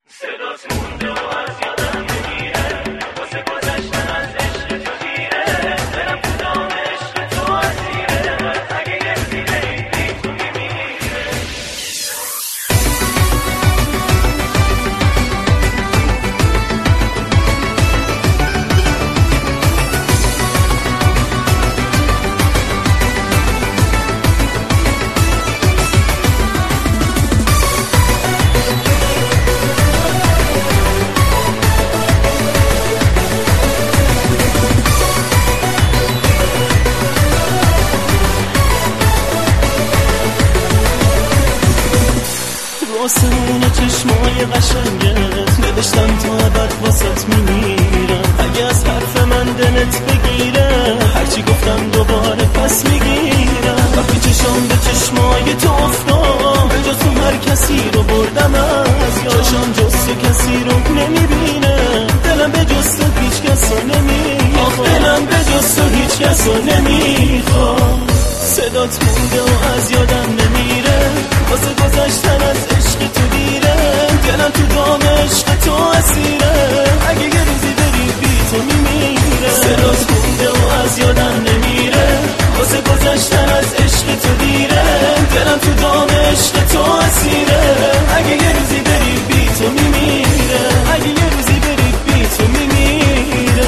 صدات مونده و از یادم نمیره، واسه گذشتن از عشق تو دیره، دلم تو دام عشق تو اسیره، اگه یه روزی بری بی تو میمیره. آسمون و چشمای قشنگت نوشتم تا ابد واسط میمیرم، اگه از حرف من دلت بگیره هرچی گفتم دوباره پس میگیرم. وقتی چشم به چشمای تو افتاد به جز تو هر کسی رو بردم از یاد، چشم جز تو کسی رو نمیبینه، دلم به جز تو هیچ کس رو نمیخواد، دلم به جز تو هیچ کس رو نمیخواد. صدات مونده و از یادم نمیره، واسه گذشتن از عشق تو دیره، دلم تو دام عشق تو اسیره، اگه یه روزی بری بی تو میمیره. صدات مونده و از یادم نمیره، واسه گذشتن از عشق تو دیره، دلم تو دام عشق تو اسیره، اگه یه روزی بری بی تو میمیره، اگه یه روزی بری بی تو میمیره.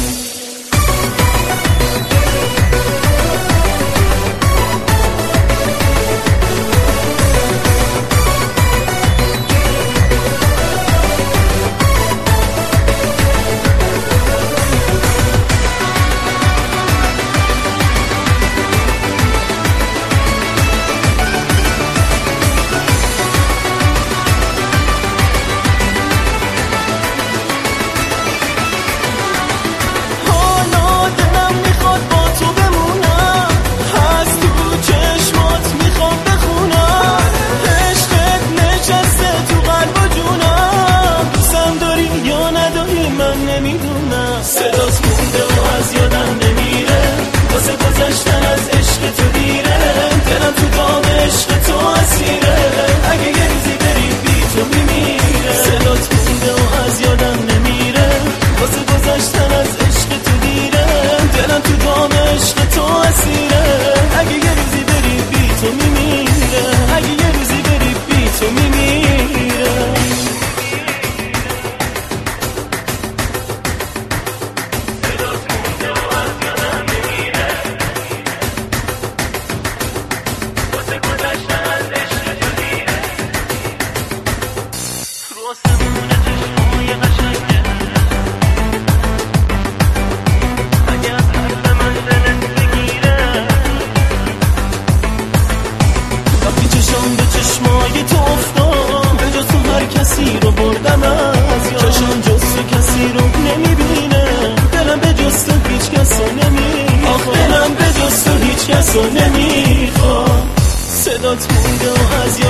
صدات مونده و از یادم نمیره، واسه گذشتن از عشق تو دیره، دلم تو دام عشق تو اسیره، اگه یه روزی بری بی تو میمیره. صدات مونده و از یادم نمیره، واسه گذشتن از عشق تو دیره، دلم تو دام عشق تو اسیره، اگه یه روزی بری بی تو میمیره، اگه یه روزی بری بی تو میمیره. چشمای تو افتاد به جز تو هر کسی رو بردم از یاد، چشم جز تو کسی رو نمیبینه، دلم به جز تو هیچ کس رو نمیخواد، دلم به جز تو هیچ کس رو نمیخواد. صدات مونده و از